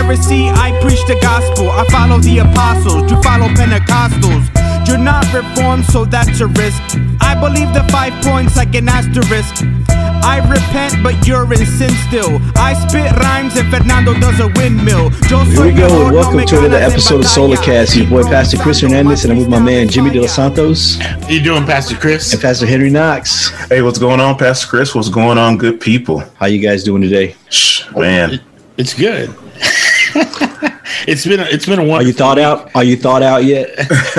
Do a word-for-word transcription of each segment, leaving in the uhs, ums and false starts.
Pharisee, I preach the gospel. I follow the apostles, you follow Pentecostals. You're not reformed, so that's a risk. I believe the five points like an asterisk. I repent, but you're in sin still. I spit rhymes and Fernando does a windmill. Here we go, and welcome to another episode of Solarcast. Your boy Pastor Chris Hernandez, and I'm with my man Jimmy De Los Santos. How you doing, Pastor Chris? And Pastor Henry Knox. Hey, what's going on, Pastor Chris? What's going on, good people? How you guys doing today? Shh, man, it, it's good. It's been a, it's been a wonderful. Are you thought out? Are you thought out yet?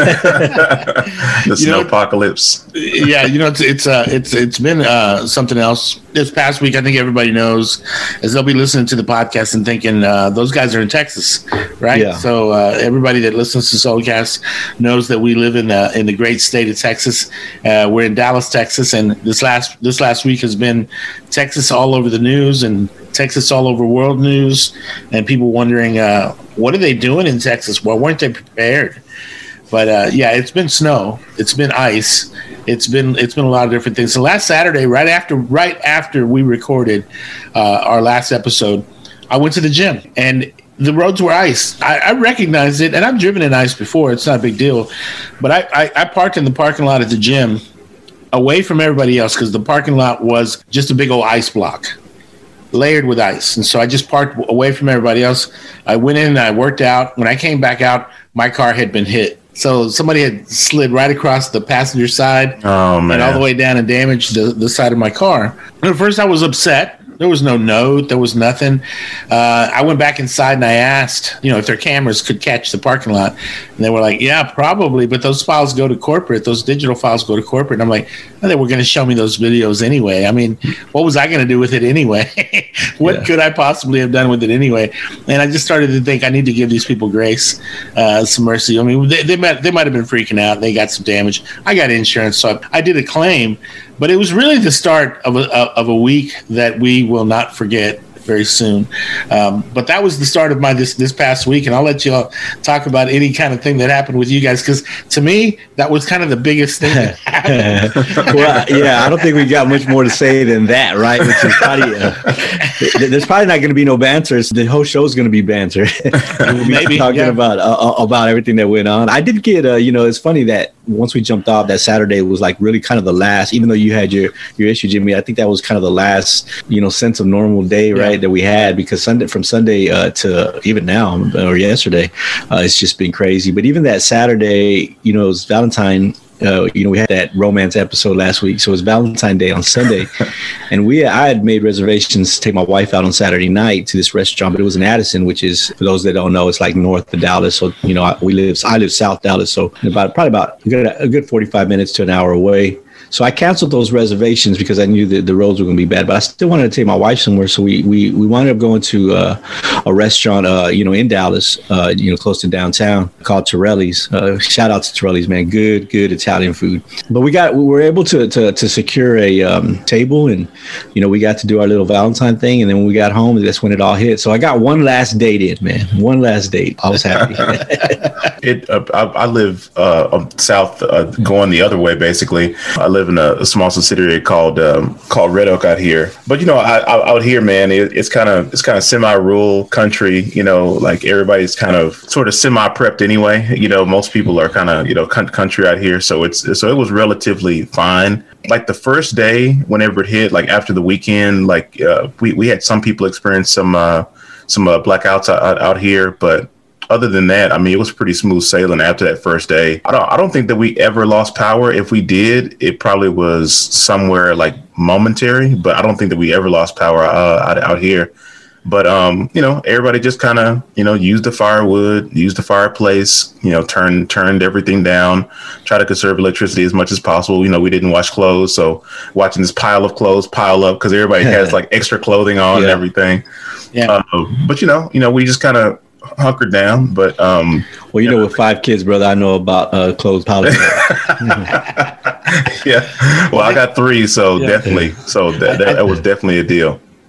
The snow apocalypse. Yeah, you know it's it's uh it's it's been uh something else. This past week, I think everybody knows, as they'll be listening to the podcast and thinking uh, those guys are in Texas, right? Yeah. So uh, everybody that listens to Soulcast knows that we live in the in the great state of Texas. Uh, we're in Dallas, Texas, and this last this last week has been Texas all over the news and Texas all over world news, and people wondering uh, what are they doing in Texas? Well, weren't they prepared? But uh, yeah, it's been snow, it's been ice, it's been it's been a lot of different things. So last Saturday, right after right after we recorded uh, our last episode, I went to the gym and the roads were ice. I, I recognized it, and I've driven in ice before. It's not a big deal, but I, I, I parked in the parking lot at the gym, away from everybody else, because the parking lot was just a big old ice block, layered with ice. And so I just parked away from everybody else. I went in and I worked out. When I came back out, my car had been hit. So somebody had slid right across the passenger side oh, man. and all the way down and damaged the, the side of my car. And at first I was upset. There was no note. There was nothing. Uh, I went back inside and I asked, you know, if their cameras could catch the parking lot. And they were like, yeah, probably. But those files go to corporate. Those digital files go to corporate. And I'm like, oh, they were going to show me those videos anyway. I mean, what was I going to do with it anyway? What yeah. could I possibly have done with it anyway? And I just started to think I need to give these people grace, uh, some mercy. I mean, they, they might they might have been freaking out. They got some damage. I got insurance, so I, I did a claim. But it was really the start of a, of a week that we will not forget very soon. Um, but that was the start of my this this past week, and I'll let you all talk about any kind of thing that happened with you guys, because to me, that was kind of the biggest thing that happened. Well, yeah, I don't think we got much more to say than that, right? Which is probably, uh, there's probably not going to be no banter. The whole show is going to be banter. We'll be Maybe, talking yeah. about uh, about everything that went on. I did get, uh, you know, it's funny that once we jumped off, that Saturday was like really kind of the last, even though you had your, your issue, Jimmy, I think that was kind of the last, you know, sense of normal day, right, yeah. that we had, because Sunday from Sunday uh, to even now or yesterday, uh, it's just been crazy. But even that Saturday, you know, it was Valentine. Uh, you know, we had that romance episode last week, so it was Valentine's Day on Sunday, and we I had made reservations to take my wife out on Saturday night to this restaurant, but it was in Addison, which is, for those that don't know, it's like north of Dallas. So you know, I, we live I live South Dallas, so about probably about a good, a good forty-five minutes to an hour away. So I canceled those reservations because I knew that the roads were going to be bad, but I still wanted to take my wife somewhere. So we we, we wound up going to uh, a restaurant, uh, you know, in Dallas, uh, you know, close to downtown, called Torelli's. Uh, shout out to Torelli's, man. Good, good Italian food. But we got we were able to to, to secure a um, table, and you know, we got to do our little Valentine thing, and then when we got home, that's when it all hit. So I got one last date in, man. One last date. I was happy. it. Uh, I, I live uh, south, uh, going the other way, basically. I live in a, a small subsidiary called um, called Red Oak out here. But you know, I, I, out here, man, it, it's kind of it's kind of semi-rural country. You know, like everybody's kind of sort of semi-prepped anyway. You know, most people are kind of you know country out here, so it's so it was relatively fine. Like the first day, whenever it hit, like after the weekend, like uh, we we had some people experience some uh, some uh, blackouts out, out here, but other than that, I mean, it was pretty smooth sailing after that first day. I don't I don't think that we ever lost power. If we did, it probably was somewhere like momentary, but I don't think that we ever lost power uh, out, out here. But, um, you know, everybody just kind of, you know, used the firewood, used the fireplace, you know, turned turned everything down, try to conserve electricity as much as possible. You know, we didn't wash clothes. So watching this pile of clothes pile up because everybody has like extra clothing on yeah. and everything. Yeah. Uh, but, you know, you know, we just kind of hunkered down, but um well, you know, with five kids, brother, I know about uh clothes policy. Yeah, well, I got three, so yeah. definitely, so that, that, that was definitely a deal.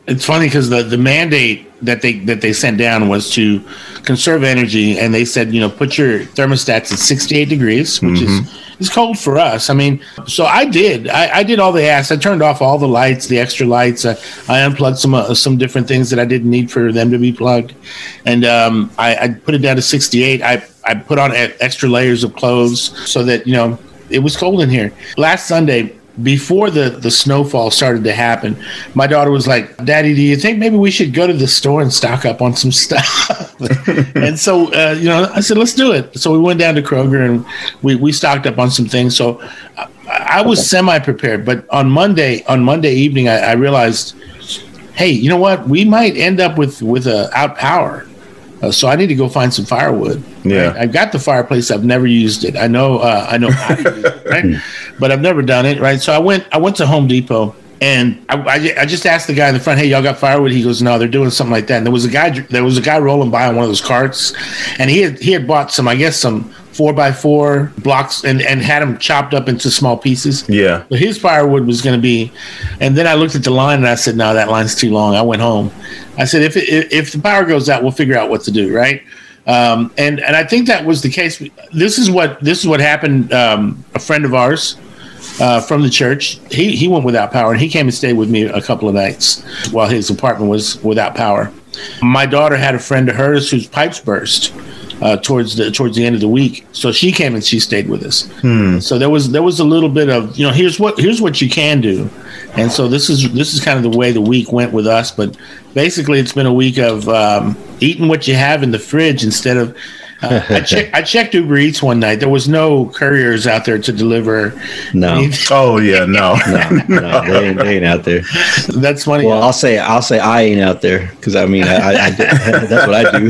It's funny because the, the mandate that they that they sent down was to conserve energy, and they said, you know, put your thermostats at sixty-eight degrees, which mm-hmm. is is cold for us. I mean, so I did. I, I did all they asked. I turned off all the lights, the extra lights. I, I unplugged some uh, some different things that I didn't need for them to be plugged, and um, I, I put it down to sixty-eight. I I put on extra layers of clothes so that, you know, it was cold in here. Last Sunday, before the, the snowfall started to happen, my daughter was like, Daddy, do you think maybe we should go to the store and stock up on some stuff? And so, uh, you know, I said, let's do it. So we went down to Kroger and we, we stocked up on some things. So I, I was semi-prepared. But on Monday, on Monday evening, I, I realized, hey, you know what? We might end up with, with a out power. Uh, so I need to go find some firewood. Yeah, right? I've got the fireplace. I've never used it. I know. Uh, I know how to use it, right? But I've never done it. Right. So I went. I went to Home Depot, and I, I, I just asked the guy in the front, "Hey, y'all got firewood?" He goes, "No, they're doing something like that." And there was a guy. There was a guy rolling by on one of those carts, and he had he had bought some. I guess some four by four blocks and, and had them chopped up into small pieces. Yeah. So his firewood was going to be, and then I looked at the line and I said, no, that line's too long. I went home. I said, if it, if the power goes out, we'll figure out what to do. Right. Um, and, and I think that was the case. This is what, this is what happened. Um, a friend of ours, uh, from the church, he, he went without power, and he came and stayed with me a couple of nights while his apartment was without power. My daughter had a friend of hers whose pipes burst. Uh, towards the towards the end of the week, so she came and she stayed with us. Hmm. So there was there was a little bit of, you know, here's what here's what you can do, and so this is this is kind of the way the week went with us. But basically, it's been a week of um, eating what you have in the fridge instead of. Uh, I checked. I checked Uber Eats one night. There was no couriers out there to deliver. No. anything. Oh yeah, no, no, no, they ain't, they ain't out there. That's funny. Well, I'll say I'll say I ain't out there because I mean I, I, I that's what I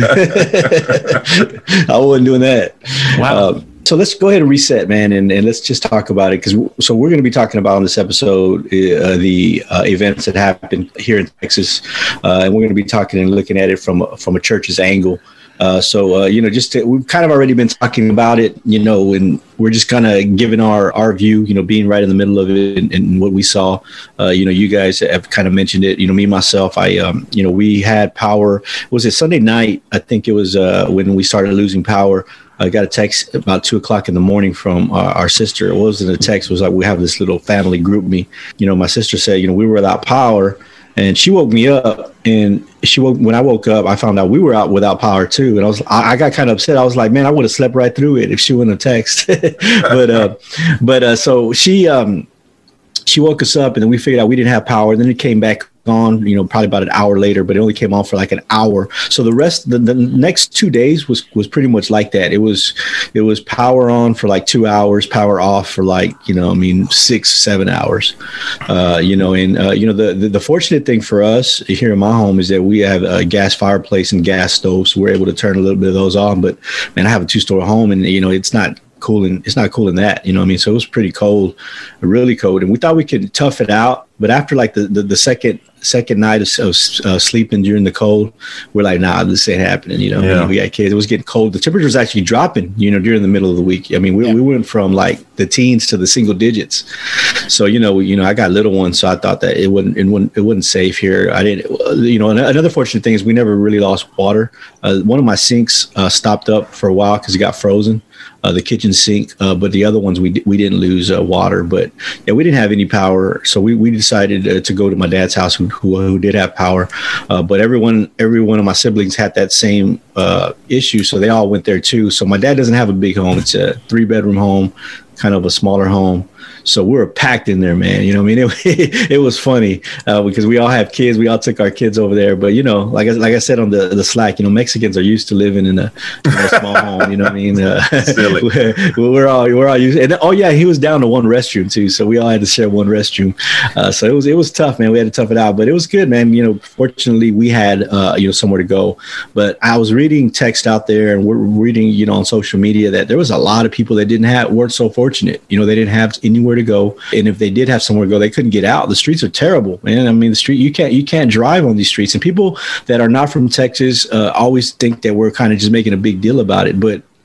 do. I wasn't doing that. Wow. Um, so let's go ahead and reset, man, and, and let's just talk about it. Because so we're going to be talking about on this episode uh, the uh, events that happened here in Texas, uh, and we're going to be talking and looking at it from from a church's angle. Uh, so, uh, you know, just to, we've kind of already been talking about it, you know, and we're just kind of giving our, our view, you know, being right in the middle of it and, and what we saw. Uh, you know, you guys have kind of mentioned it. You know, me, myself, I, um, you know, we had power. Was it Sunday night? I think it was uh, when we started losing power. I got a text about two o'clock in the morning from uh, our sister. It wasn't a text. It was like, we have this little family group me. You know, my sister said, you know, we were without power. And she woke me up, and she woke when I woke up, I found out we were out without power too. And I was, I, I got kind of upset. I was like, man, I would have slept right through it if she wouldn't have texted. but, uh, but, uh, so she, um, she woke us up, and then we figured out we didn't have power. Then it came back on, you know, probably about an hour later, but it only came on for like an hour. So the rest, the, the next two days was, was pretty much like that. It was, it was power on for like two hours, power off for like, you know, I mean, six, seven hours, uh, you know, and, uh, you know, the, the, the fortunate thing for us here in my home is that we have a gas fireplace and gas stove. So we're able to turn a little bit of those on, but man, I have a two story home, and, you know, it's not cooling. It's not cooling that, you know what I mean? So it was pretty cold, really cold. And we thought we could tough it out. But after like the, the, the second second night of, of uh, sleeping during the cold, we're like, nah, this ain't happening. You know, yeah. We got kids. It was getting cold. The temperature was actually dropping, you know, during the middle of the week. I mean, we, yeah. we went from like the teens to the single digits. So, you know, you know, I got little ones, so I thought that it wouldn't, it wouldn't, it wasn't safe here. I didn't, you know, another fortunate thing is we never really lost water. Uh, one of my sinks uh, stopped up for a while because it got frozen. Uh, the kitchen sink, uh, but the other ones we d- we didn't lose uh, water. But yeah, we didn't have any power, so we, we decided uh, to go to my dad's house, who who, who did have power. Uh, but everyone every one of my siblings had that same uh, issue, so they all went there too. So my dad doesn't have a big home; it's a three bedroom home, kind of a smaller home. So we were packed in there, man. You know what I mean? It, it was funny uh, because we all have kids. We all took our kids over there. But, you know, like I, like I said on the, the Slack, you know, Mexicans are used to living in a, in a small home. You know what I mean? Uh, we're, we're all we're all used. And, oh, yeah, he was down to one restroom, too. So we all had to share one restroom. Uh, so it was it was tough, man. We had to tough it out. But it was good, man. You know, fortunately, we had, uh, you know, somewhere to go. But I was reading text out there, and we're reading, you know, on social media that there was a lot of people that didn't have, weren't so fortunate. You know, they didn't have anywhere to go, and if they did have somewhere to go, they couldn't get out. The streets are terrible, man. I mean, the street you can't you can't drive on these streets, and people that are not from Texas uh, always think that we're kind of just making a big deal about it, but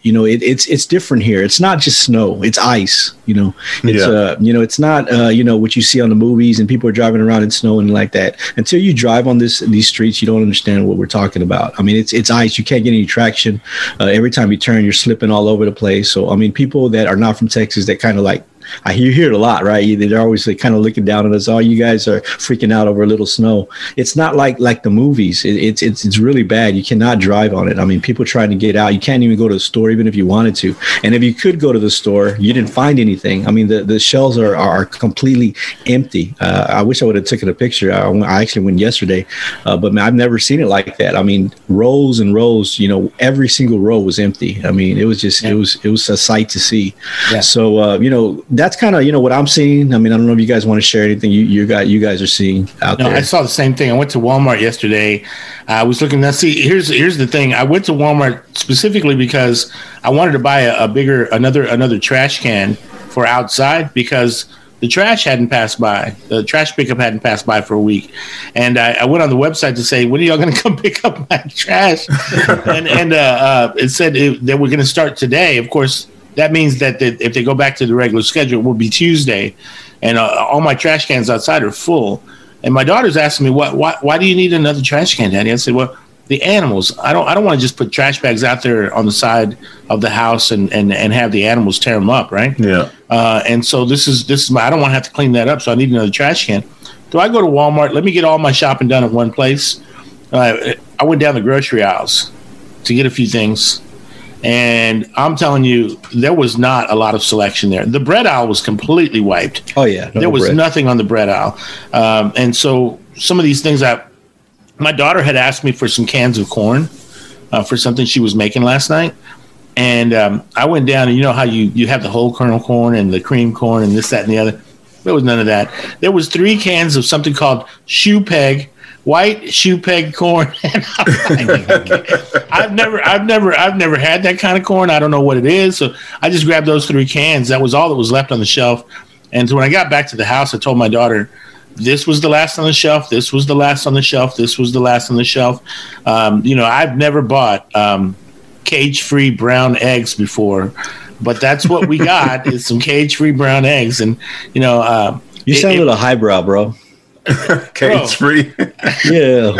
You know, it, it's it's different here. It's not just snow; it's ice. You know, it's yeah. uh, you know, it's not uh, you know, what you see on the movies and people are driving around in snow and like that. Until you drive on this these streets, you don't understand what we're talking about. I mean, it's it's ice. You can't get any traction. Uh, every time you turn, you're slipping all over the place. So, I mean, people that are not from Texas, that kind of like, I hear, hear it a lot, right? They're always like kind of looking down at us. Oh, you guys are freaking out over a little snow. It's not like like the movies. It, it's it's it's really bad. You cannot drive on it. I mean, people trying to get out. You can't even go to the store, even if you wanted to. And if you could go to the store, you didn't find anything. I mean, the, the shelves are are completely empty. Uh, I wish I would have taken a picture. I, I actually went yesterday, uh, but man, I've never seen it like that. I mean, rows and rows. You know, every single row was empty. I mean, it was just yeah. it was it was a sight to see. Yeah. So uh, you know. That's kind of, you know, what I'm seeing. I mean, I don't know if you guys want to share anything you you got you guys are seeing out no, there. I saw the same thing. I went to Walmart yesterday. I was looking. Now, see, here's here's the thing. I went to Walmart specifically because I wanted to buy a, a bigger another another trash can for outside because the trash hadn't passed by. The trash pickup hadn't passed by for a week, and I, I went on the website to say, "When are y'all going to come pick up my trash?" and and uh, uh, it said it, that we're going to start today. Of course. That means that the, if they go back to the regular schedule, it will be Tuesday, and uh, all my trash cans outside are full. And my daughter's asking me, "What? Why, why do you need another trash can, Daddy?" I said, "Well, the animals. I don't. I don't want to just put trash bags out there on the side of the house and, and, and have the animals tear them up, right? Yeah. Uh, and so this is this is my. I don't want to have to clean that up, so I need another trash can. So I go to Walmart. Let me get all my shopping done at one place. Uh, I went down the grocery aisles to get a few things. And I'm telling you, there was not a lot of selection there. The bread aisle was completely wiped. Oh, yeah. No there was bread. Nothing on the bread aisle. Um, and so some of these things that my daughter had asked me for some cans of corn uh, for something she was making last night. And um, I went down, and you know how you, you have the whole kernel corn and the cream corn and this, that, and the other. There was none of that. There was three cans of something called shoe peg. White shoe peg corn. I've never, I've never, I've never had that kind of corn. I don't know what it is. So I just grabbed those three cans. That was all that was left on the shelf. And so when I got back to the house, I told my daughter, "This was the last on the shelf. This was the last on the shelf. This was the last on the shelf." Um, you know, I've never bought um, cage-free brown eggs before, but that's what we got is some cage-free brown eggs. And you know, uh, you sound it, a little highbrow, bro. Cage free. Yeah.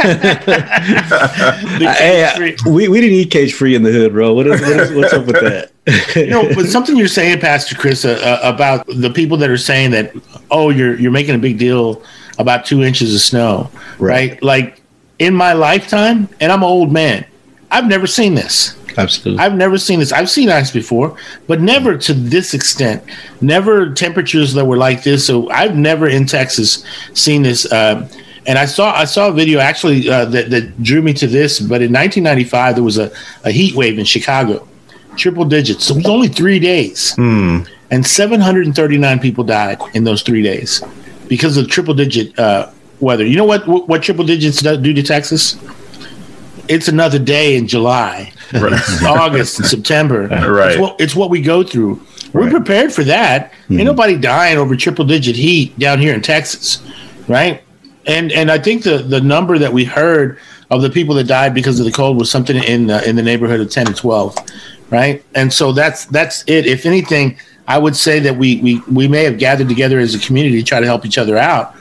Hey, we, we didn't eat cage free in the hood, bro. What is, what is what's up with that? You know, but something you're saying, Pastor Chris, uh, uh, about the people that are saying that, oh, you're you're making a big deal about two inches of snow, right? right? Like in my lifetime, and I'm an old man, I've never seen this. Absolutely. I've never seen this. I've seen ice before, but never to this extent. Never temperatures that were like this. So I've never in Texas seen this. Uh, and I saw I saw a video actually uh, that, that drew me to this. But in nineteen ninety-five, there was a, a heat wave in Chicago, triple digits. It was only three days. Mm. And seven hundred thirty-nine people died in those three days because of triple digit uh, weather. You know what, what, what triple digits do to Texas? It's another day in July, right. August, and September. Right. It's what, it's what we go through. We're right. prepared for that. Mm-hmm. Ain't nobody dying over triple digit heat down here in Texas, right? And and I think the, the number that we heard of the people that died because of the cold was something in uh, in the neighborhood of ten to twelve, right? And so that's that's it. If anything, I would say that we we we may have gathered together as a community to try to help each other out,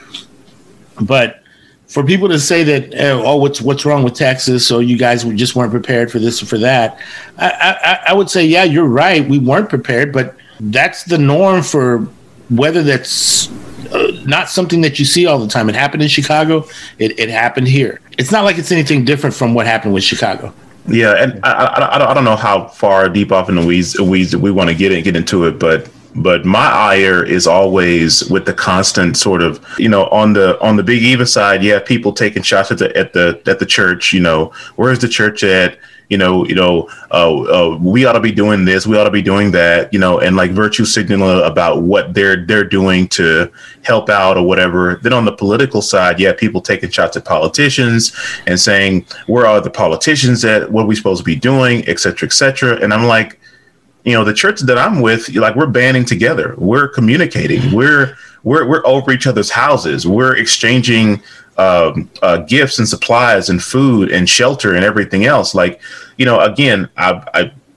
but for people to say that, oh, what's what's wrong with Texas? So you guys just weren't prepared for this or for that. I, I, I would say, yeah, you're right. We weren't prepared, but that's the norm for weather that's uh, not something that you see all the time. It happened in Chicago. It, it happened here. It's not like it's anything different from what happened with Chicago. Yeah, and I, I, I don't know how far deep off in the weeds, weeds we want to get in, get into it, but But my ire is always with the constant sort of, you know, on the on the Big Even side, yeah, people taking shots at the at the at the church. You know, where's the church at? You know, you know, uh, uh, we ought to be doing this, we ought to be doing that. You know, and like virtue signaling about what they're they're doing to help out or whatever. Then on the political side, yeah, people taking shots at politicians and saying, where are the politicians at? What are we supposed to be doing, et cetera, et cetera. And I'm like, you know, the church that I'm with, like, we're banding together. We're communicating. We're we're we're over each other's houses. We're exchanging um, uh, gifts and supplies and food and shelter and everything else. Like, you know, again, I I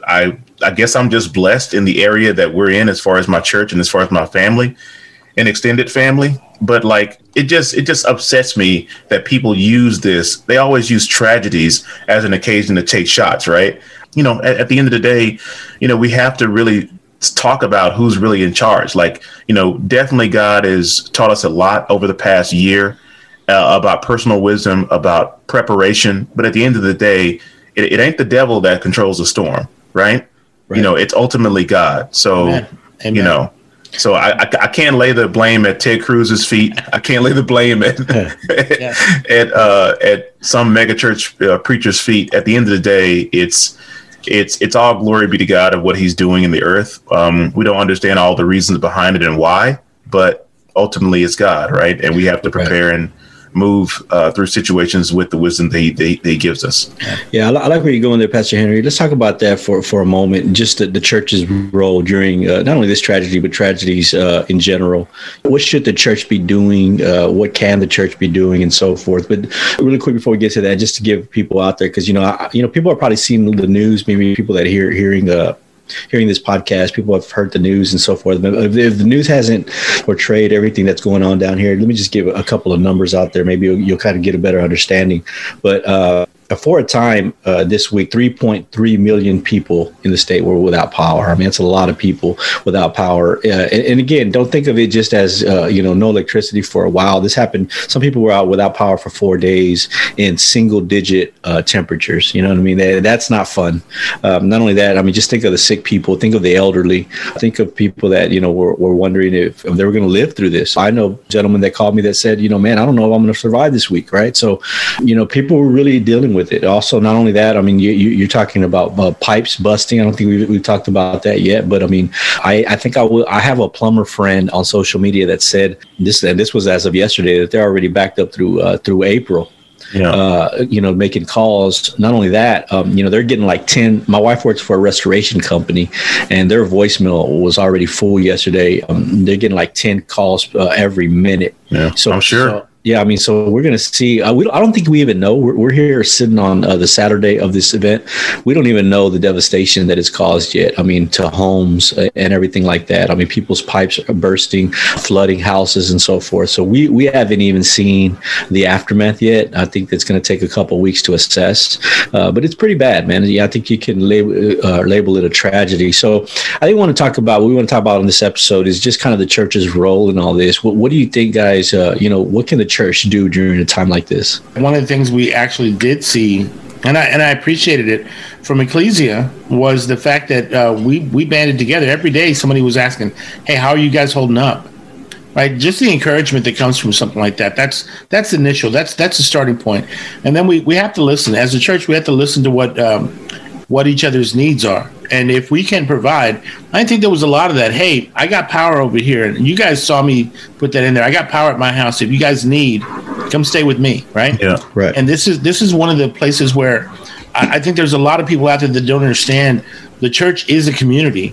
I I guess I'm just blessed in the area that we're in as far as my church and as far as my family and extended family. But like, it just it just upsets me that people use this. They always use tragedies as an occasion to take shots, right? You know, at, at the end of the day, you know, we have to really talk about who's really in charge. Like, you know, definitely God has taught us a lot over the past year uh, about personal wisdom, about preparation. But at the end of the day, it, it ain't the devil that controls the storm, right? Right. You know, it's ultimately God. So, Amen. Amen. you know, so I, I I can't lay the blame at Ted Cruz's feet. I can't lay the blame at yeah. at uh, at some megachurch uh, preacher's feet. At the end of the day, it's it's it's all glory be to God of what He's doing in the earth. Um, we don't understand all the reasons behind it and why, but ultimately it's God, right? And we have to prepare right. and move uh, through situations with the wisdom that he, that he gives us. Yeah, I, I like where you're going there, Pastor Henry. Let's talk about that for, for a moment, just the, the church's role during uh, not only this tragedy, but tragedies uh, in general. What should the church be doing? Uh, what can the church be doing, and so forth? But really quick before we get to that, just to give people out there, because, you know, I, you know, people are probably seeing the news, maybe people that hear hearing uh, hearing this podcast, people have heard the news and so forth. But if, if the news hasn't portrayed everything that's going on down here, let me just give a couple of numbers out there. Maybe you'll, you'll kind of get a better understanding. But uh, for a time uh, this week, three point three million people in the state were without power. I mean, it's a lot of people without power. Uh, and, and again, don't think of it just as, uh, you know, no electricity for a while. This happened. Some people were out without power for four days in single digit uh, temperatures. You know what I mean? That, that's not fun. Um, not only that, I mean, just think of the sick people, think of the elderly, think of people that, you know, were, were wondering if, if they were going to live through this. I know gentlemen that called me that said, you know, man, I don't know if I'm going to survive this week. Right. So, you know, people were really dealing with it. Also, not only that, I mean, you, you, you're talking about uh, pipes busting. I don't think we've, we've talked about that yet, but I mean, I, I think I will. I have a plumber friend on social media that said this, and this was as of yesterday, that they're already backed up through uh, through April. Yeah. Uh, you know, making calls. Not only that, um, you know, they're getting like ten. My wife works for a restoration company, and their voicemail was already full yesterday. Um, they're getting like ten calls uh, every minute. Yeah, so I'm sure. So, Yeah, I mean, so we're going to see. Uh, we, I don't think we even know. We're, we're here sitting on uh, the Saturday of this event. We don't even know the devastation that it's caused yet. I mean, to homes and everything like that. I mean, people's pipes are bursting, flooding houses and so forth. So we, we haven't even seen the aftermath yet. I think that's going to take a couple of weeks to assess. Uh, but it's pretty bad, man. Yeah, I think you can label, uh, label it a tragedy. So I think we want to talk about, what we want to talk about in this episode is just kind of the church's role in all this. What, what do you think, guys? Uh, you know, what can the church church do during a time like this? One of the things we actually did see, and I and I appreciated it from Ecclesia, was the fact that uh, we we banded together. Every day somebody was asking, hey, how are you guys holding up? Right? Just the encouragement that comes from something like that. That's that's initial. That's that's the starting point. And then we, we have to listen. As a church, we have to listen to what um, what each other's needs are. And if we can provide, I think there was a lot of that. Hey, I got power over here. And you guys saw me put that in there. I got power at my house. If you guys need, come stay with me. Right. Yeah. Right. And this is this is one of the places where I, I think there's a lot of people out there that don't understand the church is a community,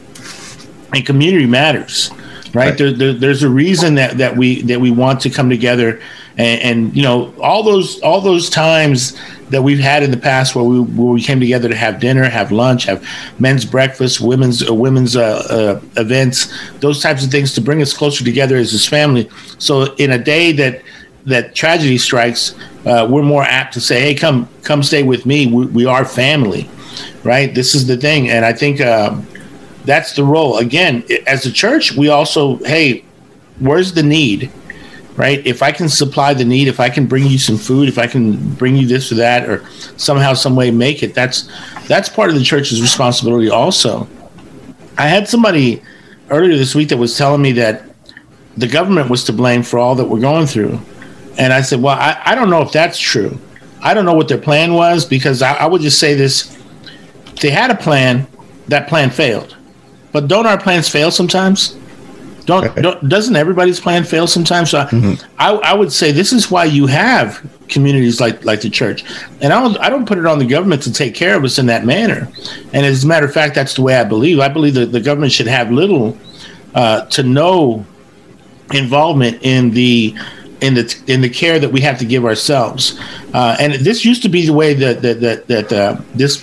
and community matters. Right. right. There, there, there's a reason that, that we that we want to come together. And, and, you know, all those all those times that we've had in the past where we where we came together to have dinner, have lunch, have men's breakfast, women's uh, women's uh, uh, events, those types of things to bring us closer together as this family. So in a day that that tragedy strikes, uh, we're more apt to say, hey, come come stay with me. We, we are family. Right. This is the thing. And I think uh, that's the role. Again, as a church, we also, hey, where's the need? Right. If I can supply the need, if I can bring you some food, if I can bring you this or that, or somehow, some way make it, that's that's part of the church's responsibility also. I had somebody earlier this week that was telling me that the government was to blame for all that we're going through. And I said, well, I, I don't know if that's true. I don't know what their plan was, because I, I would just say this. They had a plan. That plan failed. But don't our plans fail sometimes? Don't, don't doesn't everybody's plan fail sometimes? So mm-hmm. I, I would say this is why you have communities like like the church, and I don't I don't put it on the government to take care of us in that manner. And as a matter of fact, that's the way I believe. I believe that the government should have little uh, to no involvement in the in the in the care that we have to give ourselves. Uh, and this used to be the way that that that, that uh, this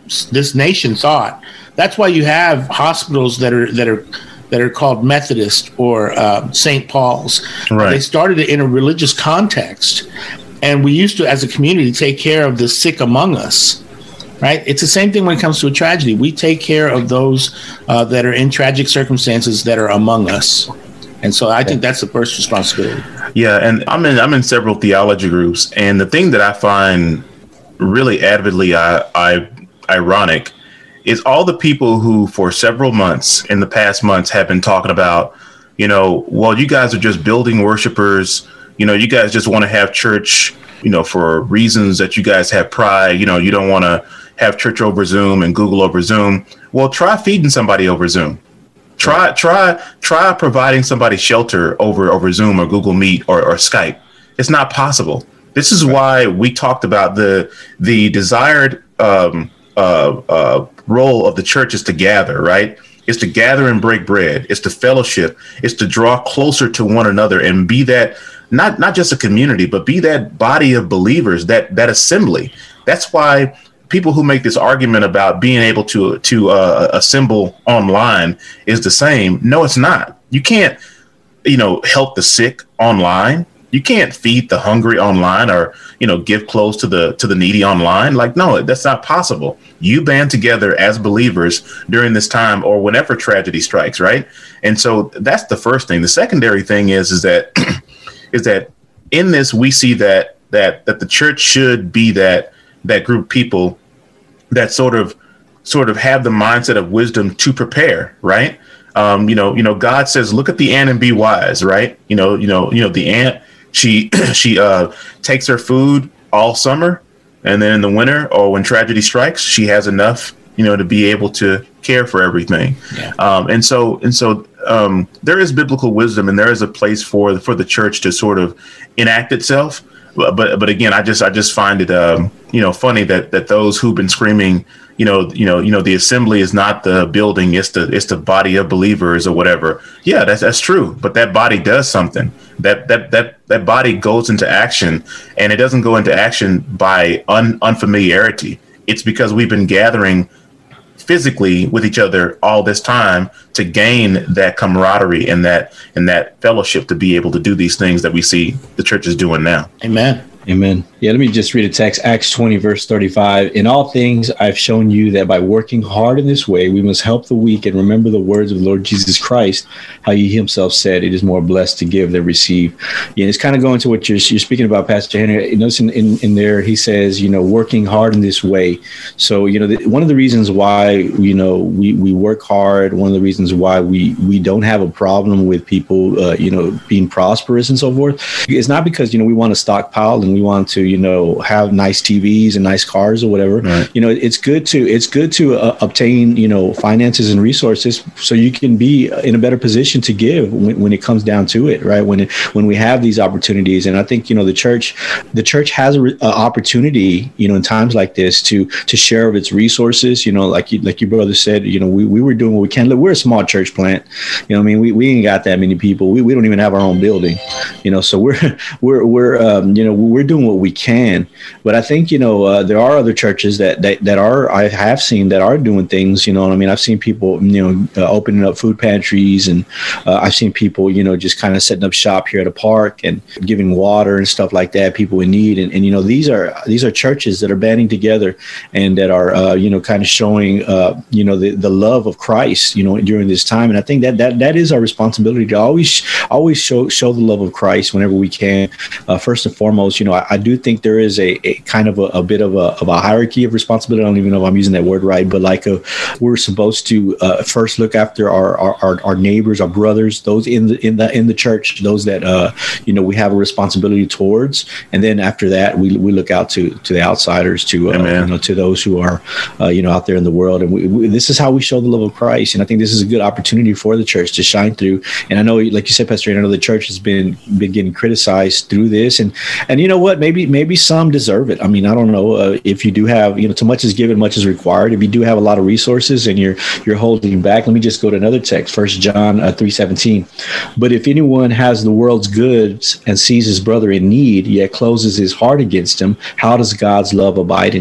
this nation thought. That's why you have hospitals that are that are that are called Methodist or uh, Saint Paul's. Right. They started it in a religious context, and we used to, as a community, take care of the sick among us. Right? It's the same thing when it comes to a tragedy. We take care of those uh, that are in tragic circumstances that are among us. And so I think that's the first responsibility. Yeah, and I'm in I'm in several theology groups, and the thing that I find really avidly I, I, ironic is all the people who for several months in the past months have been talking about, you know, well, you guys are just building worshipers. You know, you guys just want to have church, you know, for reasons that you guys have pride. You know, you don't want to have church over Zoom and Google over Zoom. Well, try feeding somebody over Zoom. Try, try, try providing somebody shelter over, over Zoom or Google Meet or, or Skype. It's not possible. This is why we talked about the the desired um, uh, uh, role of the church is to gather, right? It's to gather and break bread. It's to fellowship. It's to draw closer to one another and be that not not just a community, but be that body of believers, that that assembly. That's why people who make this argument about being able to to uh, assemble online is the same. No, it's not. You can't, you know, help the sick online. You can't feed the hungry online or, you know, give clothes to the to the needy online. Like, no, that's not possible. You band together as believers during this time or whenever tragedy strikes. Right. And so that's the first thing. The secondary thing is is that is that in this, we see that that that the church should be that that group of people that sort of sort of have the mindset of wisdom to prepare, right? Um, you know, you know, God says, look at the ant and be wise, right? You know, you know, you know, the ant, she she uh, takes her food all summer, and then in the winter or when tragedy strikes, she has enough, you know, to be able to care for everything. Yeah. Um, and so and so um, there is biblical wisdom, and there is a place for for the church to sort of enact itself. But but again, I just I just find it um, you know funny that that those who've been screaming, you know you know you know the assembly is not the building, it's the it's the body of believers or whatever. Yeah, that's that's true. But that body does something. That that that that body goes into action, and it doesn't go into action by un, unfamiliarity. It's because we've been gathering physically with each other all this time to gain that camaraderie and that and that fellowship to be able to do these things that we see the church is doing now. Amen. Amen. Yeah, let me just read a text, Acts twenty, verse thirty-five. In all things, I've shown you that by working hard in this way, we must help the weak and remember the words of the Lord Jesus Christ, how he himself said, it is more blessed to give than receive. Yeah, it's kind of going to what you're, you're speaking about, Pastor Henry. You notice in, in, in there, he says, you know, working hard in this way. So, you know, the, one of the reasons why, you know, we, we work hard, one of the reasons why we, we don't have a problem with people, uh, you know, being prosperous and so forth, it's not because, you know, we want to stockpile and we want to, you know, have nice T Vs and nice cars or whatever. Right. You know, it's good to it's good to uh, obtain, you know, finances and resources so you can be in a better position to give when, when it comes down to it. Right. When it, when we have these opportunities. And I think, you know, the church the church has an re- opportunity, you know, in times like this to to share of its resources. You know, like you, like your brother said, you know, we, we were doing what we can. Look, we're a small church plant. You know, I mean, we, we ain't got that many people. We, we don't even have our own building, you know, so we're we're we're um, you know, we're doing what we can. But I think, you know, uh, there are other churches that, that that are I have seen that are doing things, you know, I mean, I've seen people, you know, uh, opening up food pantries, and uh, I've seen people, you know, just kind of setting up shop here at a park and giving water and stuff like that, people in need. And, and you know, these are these are churches that are banding together and that are, uh, you know, kind of showing, uh, you know, the, the love of Christ, you know, during this time. And I think that that, that is our responsibility to always always show show the love of Christ whenever we can. Uh, first and foremost, you know, I, I do think there is a, a kind of a, a bit of a, of a hierarchy of responsibility. I don't even know if I'm using that word right, but like a, we're supposed to uh, first look after our, our, our neighbors, our brothers, those in the in the in the church, those that uh, you know we have a responsibility towards, and then after that we we look out to to the outsiders, to uh, you know to those who are uh, you know out there in the world, and we, we, this is how we show the love of Christ. And I think this is a good opportunity for the church to shine through. And I know, like you said, Pastor, I know the church has been been getting criticized through this, and and you know what, maybe maybe some deserve it. I mean, I don't know uh, if you do have, you know, too much is given, much is required. If you do have a lot of resources and you're you're holding back, let me just go to another text, First John uh, three seventeen. But if anyone has the world's goods and sees his brother in need, yet closes his heart against him, how does God's love abide in him?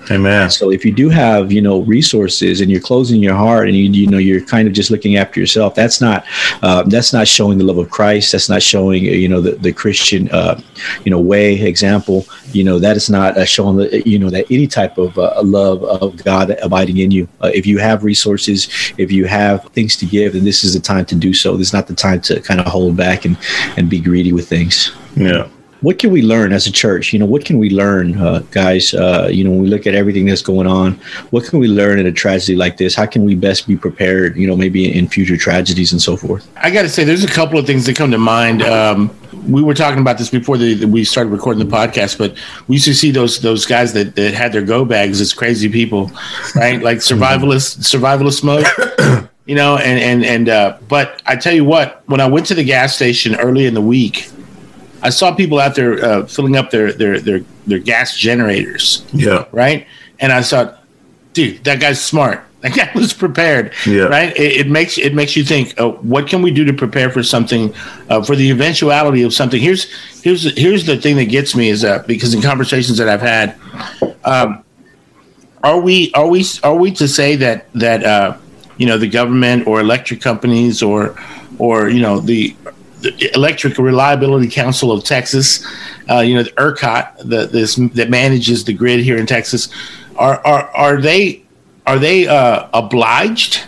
Amen. So if you do have, you know, resources and you're closing your heart and you, you know, you're kind of just looking after yourself, that's not, uh, that's not showing the love of Christ. That's not showing, you know, the, the Christian, uh, you know, way, example, you know, that is not uh, showing, the, you know, that any type of uh, love of God abiding in you. Uh, if you have resources, if you have things to give, then this is the time to do so. This is not the time to kind of hold back and, and be greedy with things. Yeah. What can we learn as a church? You know, what can we learn, uh, guys? Uh, you know, when we look at everything that's going on, what can we learn in a tragedy like this? How can we best be prepared, you know, maybe in future tragedies and so forth? I got to say, there's a couple of things that come to mind. Um, we were talking about this before the, we started recording the podcast, but we used to see those those guys that, that had their go bags as crazy people, right? Like survivalist, survivalist mode, you know, and, and, and, uh, but I tell you what, when I went to the gas station early in the week, I saw people out there uh, filling up their, their their their gas generators. Yeah. Right. And I thought, dude, that guy's smart. That guy was prepared. Yeah. Right. It, it makes it makes you think, uh, what can we do to prepare for something, uh, for the eventuality of something? Here's here's here's the thing that gets me is that because in conversations that I've had, um, are we are we are we to say that that uh, you know, the government or electric companies or or you know the The Electric Reliability Council of Texas, uh, you know, the ERCOT, the, this that manages the grid here in Texas, are are are they are they uh, obliged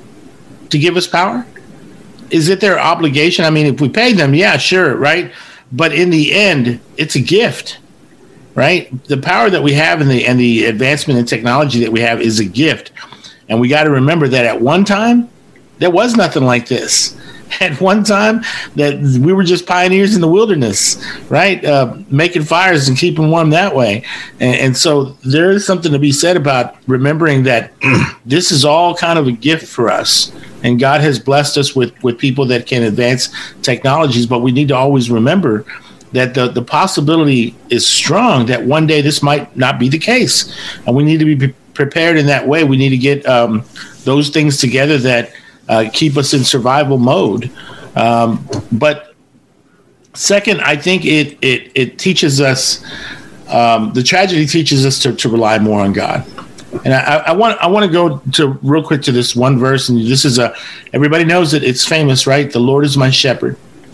to give us power? Is it their obligation? I mean, if we pay them, yeah, sure, right. But in the end, it's a gift, right? The power that we have and the and the advancement in technology that we have is a gift, and we got to remember that at one time there was nothing like this. At one time, that we were just pioneers in the wilderness, right? Uh, making fires and keeping warm that way. And, and so there is something to be said about remembering that this is all kind of a gift for us. And God has blessed us with, with people that can advance technologies, but we need to always remember that the, the possibility is strong that one day this might not be the case. And we need to be pre- prepared in that way. We need to get um, those things together that Uh, keep us in survival mode. Um, but second, I think it it it teaches us, um, the tragedy teaches us to, to rely more on God. And I, I want I want to go to real quick to this one verse, and this is a everybody knows it. It's famous, right? The Lord is my shepherd;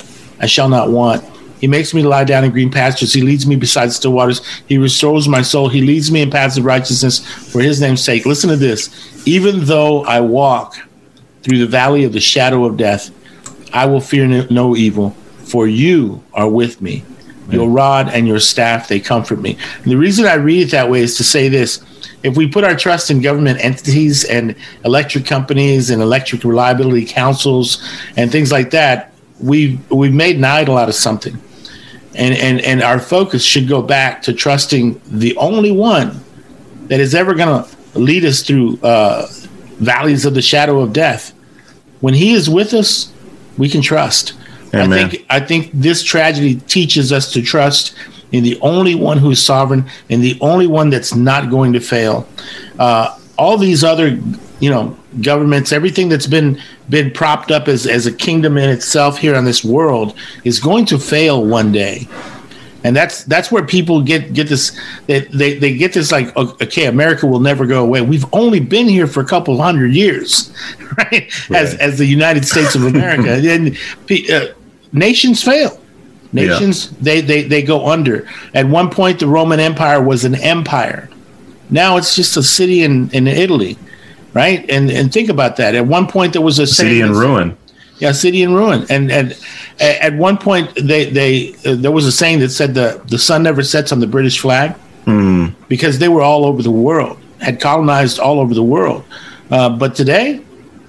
I shall not want. He makes me lie down in green pastures. He leads me beside still waters. He restores my soul. He leads me in paths of righteousness for His name's sake. Listen to this: even though I walk through the valley of the shadow of death, I will fear no, no evil, for you are with me. Your rod and your staff, they comfort me. And the reason I read it that way is to say this: if we put our trust in government entities and electric companies and electric reliability councils and things like that, we've, we've made an idol out of something. And, and, and our focus should go back to trusting the only one that is ever going to lead us through uh, valleys of the shadow of death. When He is with us, we can trust. Amen. I think I think this tragedy teaches us to trust in the only one who is sovereign and the only one that's not going to fail. Uh, all these other, you know, governments, everything that's been been propped up as, as a kingdom in itself here on this world is going to fail one day. And that's that's where people get, get this, they, they, they get this like, okay, America will never go away. We've only been here for a couple hundred years, right? right. As as the United States of America. And uh, nations fail. Nations, yeah. they, they, they go under. At one point, the Roman Empire was an empire. Now it's just a city in, in Italy, right? And and think about that. At one point, there was a city in ruin. Yeah, city in ruin. And and at one point, they they uh, there was a saying that said the, the sun never sets on the British flag mm. because they were all over the world, had colonized all over the world. Uh, but today,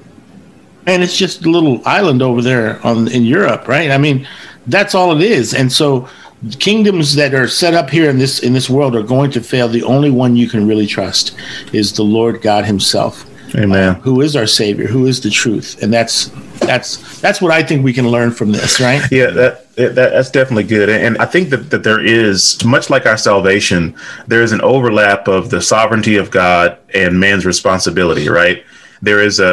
man, it's just a little island over there on in Europe, right? I mean, that's all it is. And so kingdoms that are set up here in this in this world are going to fail. The only one you can really trust is the Lord God Himself. Amen. Uh, who is our Savior? Who is the truth? And that's that's that's what I think we can learn from this, right? Yeah, that, that that's definitely good. And I think that, that there is, much like our salvation, there is an overlap of the sovereignty of God and man's responsibility, right? There is a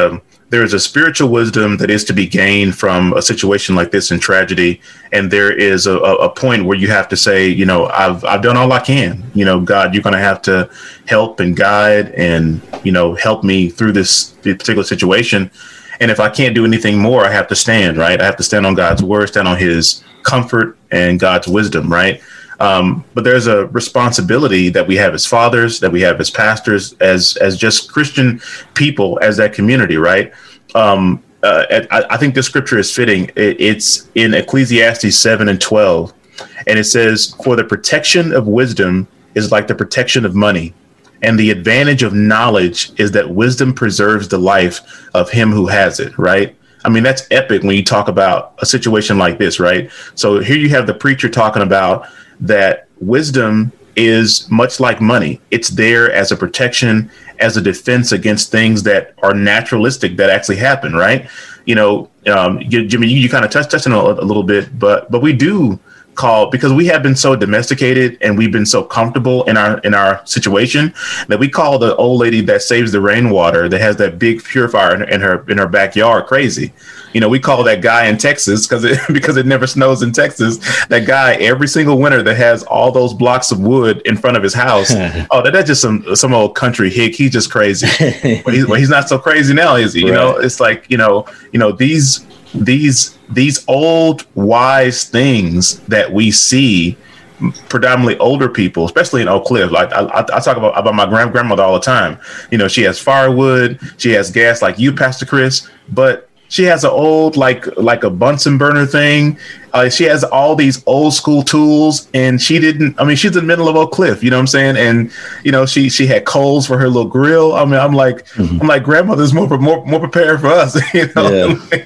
there is a spiritual wisdom that is to be gained from a situation like this in tragedy. And there is a, a point where you have to say, you know, I've, I've done all I can, you know, God, you're going to have to help and guide and, you know, help me through this particular situation. And if I can't do anything more, I have to stand, right? I have to stand on God's word, stand on his comfort and God's wisdom, right? Um, but there's a responsibility that we have as fathers, that we have as pastors, as as just Christian people, as that community, right? Um, uh, I, I think this scripture is fitting. It, it's in Ecclesiastes seven and twelve, and it says, "For the protection of wisdom is like the protection of money, and the advantage of knowledge is that wisdom preserves the life of him who has it," right? I mean, that's epic when you talk about a situation like this, right? So here you have the preacher talking about that wisdom is much like money. It's there as a protection, as a defense against things that are naturalistic that actually happen, right? You know, um, you, Jimmy, you, you kind of touched touched on it a, a little bit, but but we do call, because we have been so domesticated and we've been so comfortable in our in our situation, that we call the old lady that saves the rainwater, that has that big purifier in, in her in her backyard, crazy. You know, we call that guy in Texas, because it because it never snows in Texas, that guy every single winter that has all those blocks of wood in front of his house. Oh, that, that's just some some old country hick. He's just crazy. But he's, well, he's not so crazy now, is he? You right. know, it's like, you know, you know, these these these old wise things that we see, predominantly older people, especially in Oak Cliff. Like I, I, I talk about, about my grand grandmother all the time. You know, she has firewood, she has gas like you, Pastor Chris, but she has an old, like like a Bunsen burner thing. Uh, she has all these old school tools, and she didn't. I mean, she's in the middle of Oak Cliff. You know what I'm saying? And you know, she she had coals for her little grill. I mean, I'm like, mm-hmm. I'm like, grandmother's more more more prepared for us. You know, yeah.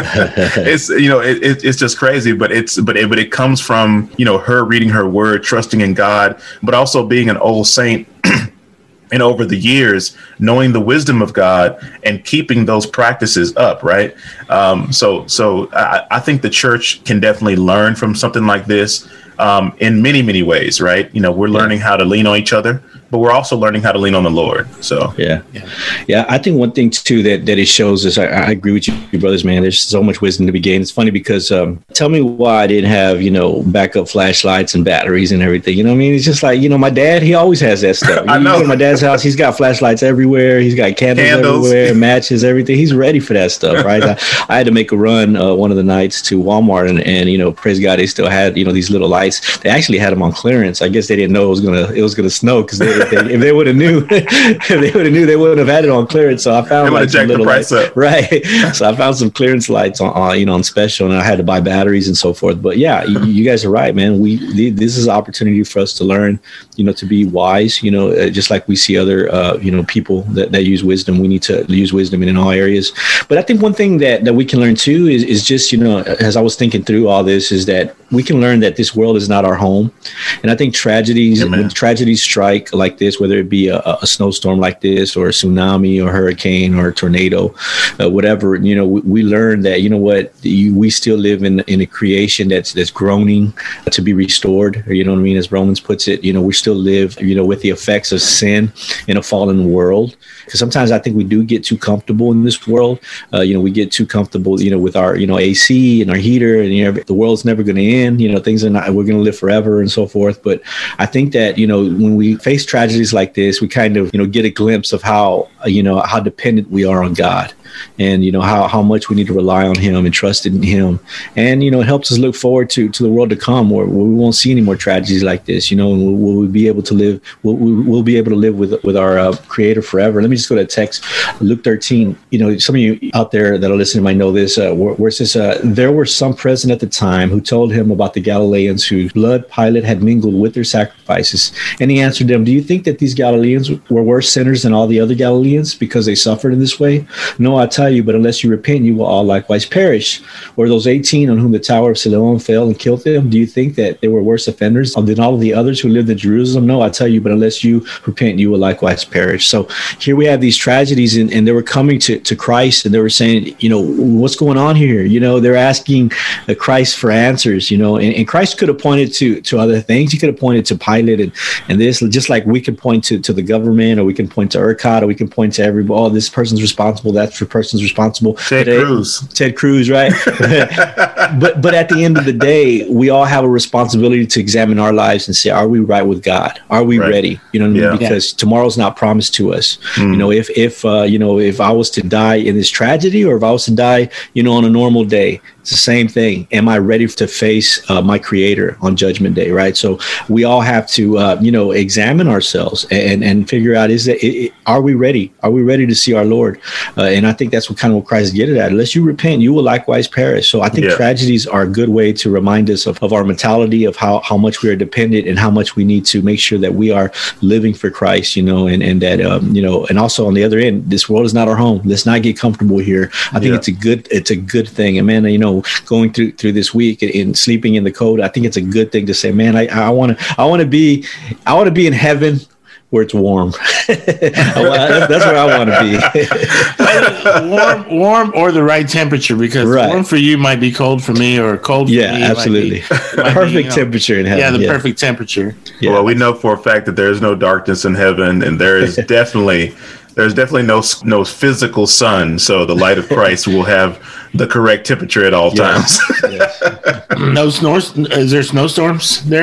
It's you know, it, it, it's just crazy. But it's but it but it comes from, you know, her reading her word, trusting in God, but also being an old saint. And over the years, knowing the wisdom of God and keeping those practices up, right? Um, so, so I, I think the church can definitely learn from something like this um, in many, many ways, right? You know, we're learning how to lean on each other, but we're also learning how to lean on the Lord. So, yeah, yeah, yeah. I think one thing too that that it shows is I, I agree with you, brothers, man. There's so much wisdom to be gained. It's funny because um, tell me why I didn't have, you know, backup flashlights and batteries and everything. You know what I mean? It's just like, you know, my dad, he always has that stuff. I know. You go to my dad's house, he's got flashlights everywhere. He's got candles, candles. everywhere, matches, everything. He's ready for that stuff, right? I, I had to make a run uh, one of the nights to Walmart, and, and you know, praise God, they still had, you know, these little lights. They actually had them on clearance. I guess they didn't know it was gonna it was gonna snow, because they, if they, if they would have knew, if they would have knew, they wouldn't have had it on clearance. So I found like some little lights, up. right? So I found some clearance lights on, on, you know, on special, and I had to buy batteries and so forth. But yeah, you, you guys are right, man. We this is an opportunity for us to learn, you know, to be wise. You know, uh, just like we see other, uh, you know, people that, that use wisdom. We need to use wisdom in, in all areas. But I think one thing that, that we can learn too is is just, you know, as I was thinking through all this, is that we can learn that this world is not our home. And I think tragedies, Amen. when tragedies strike like this, whether it be a, a snowstorm like this, or a tsunami, or hurricane, or a tornado, uh, whatever, you know, we, we learn that, you know what, you, we still live in in a creation that's that's groaning to be restored. Or, you know what I mean? As Romans puts it, you know, we still live, you know, with the effects of sin in a fallen world. Because sometimes I think we do get too comfortable in this world. Uh, you know, we get too comfortable, you know, with our, you know, A C and our heater, and, you know, the world's never going to end. You know, things are not, we're going to live forever and so forth. But I think that, you know, when we face tragedies like this, we kind of, you know, get a glimpse of how, uh, you know, how dependent we are on God. And, you know, how, how much we need to rely on him and trust in him. And, you know, it helps us look forward to, to the world to come, where, where we won't see any more tragedies like this, you know, and we'll, we'll be able to live, we'll, we'll be able to live with with our uh, creator forever. Let me just go to text Luke thirteen. You know, some of you out there that are listening might know this, uh, where, where it says, uh, there were some present at the time who told him about the Galileans whose blood Pilate had mingled with their sacrifices. And he answered them, do you think that these Galileans were worse sinners than all the other Galileans because they suffered in this way? No, I tell you, but unless you repent, you will all likewise perish. Or those eighteen on whom the Tower of Siloam fell and killed them, do you think that they were worse offenders than all of the others who lived in Jerusalem? No, I tell you, but unless you repent, you will likewise perish. So here we have these tragedies, and, and they were coming to, to Christ, and they were saying, you know, what's going on here? You know, they're asking uh, Christ for answers, you know, and, and Christ could have pointed to, to other things. He could have pointed to Pilate and, and this, just like we can point to, to the government, or we can point to ERCOT, or we can point to everybody, oh, this person's responsible, that's for person's responsible. Ted today. Cruz. Ted Cruz, right? but but at the end of the day, we all have a responsibility to examine our lives and say, are we right with God? Are we Right. ready? You know what I mean? Yeah. Because tomorrow's not promised to us. Mm. You know, if if uh, you know, if I was to die in this tragedy, or if I was to die, you know, on a normal day, it's the same thing. Am I ready to face uh, my Creator on Judgment Day? Right. So we all have to, uh, you know, examine ourselves and and figure out, is that it, are we ready? Are we ready to see our Lord? Uh, and I think that's what kind of what Christ get it at. Unless you repent, you will likewise perish. So I think Yeah. tragedies are a good way to remind us of, of our mentality, of how, how much we are dependent, and how much we need to make sure that we are living for Christ, you know, and, and that, um, you know, and also on the other end, this world is not our home. Let's not get comfortable here. I think Yeah. it's a good, it's a good thing. And man, you know, going through, through this week and, and sleeping in the cold, I think it's a good thing to say, man, I, I want to, I want to be, I want to be in heaven where it's warm. that's, that's where I want to be. warm, warm, or the right temperature, because Right. warm for you might be cold for me, or cold for Yeah, me absolutely. might be, might Perfect be, you know, temperature in heaven. Yeah, the yeah. perfect temperature. Yeah. Well, we know for a fact that there is no darkness in heaven, and there is definitely there's definitely no no physical sun. So the light of Christ will have the correct temperature at all Yes. times. Yes. No snows. Is there snowstorms there?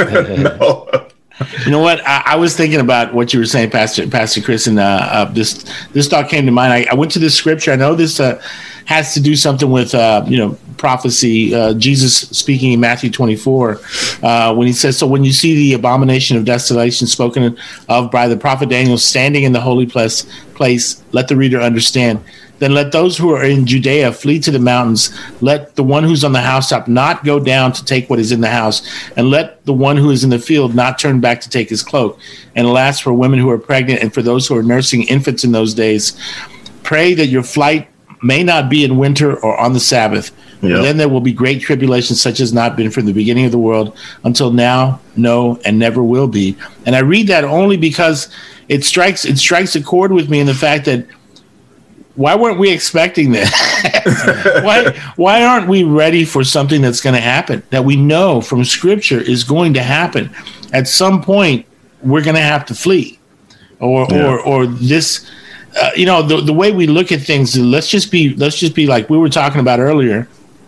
No. You know what? I, I was thinking about what you were saying, Pastor Pastor Chris, and uh, uh, this this thought came to mind. I, I went to this scripture. I know this uh, has to do something with uh, you know prophecy. Uh, Jesus speaking in Matthew twenty-four, uh, when he says, "So when you see the abomination of desolation spoken of by the prophet Daniel standing in the holy place, place, let the reader understand. Then let those who are in Judea flee to the mountains. Let the one who's on the housetop not go down to take what is in the house. And let the one who is in the field not turn back to take his cloak. And alas, for women who are pregnant and for those who are nursing infants in those days, pray that your flight may not be in winter or on the Sabbath. Yeah. For then there will be great tribulation, such as not been from the beginning of the world until now, no, and never will be." And I read that only because it strikes it strikes a chord with me in the fact that, why weren't we expecting this? why why aren't we ready for something that's going to happen, that we know from Scripture is going to happen? At some point, we're going to have to flee, or Yeah. or or this. Uh, you know, the the way we look at things. Let's just be let's just be like we were talking about earlier.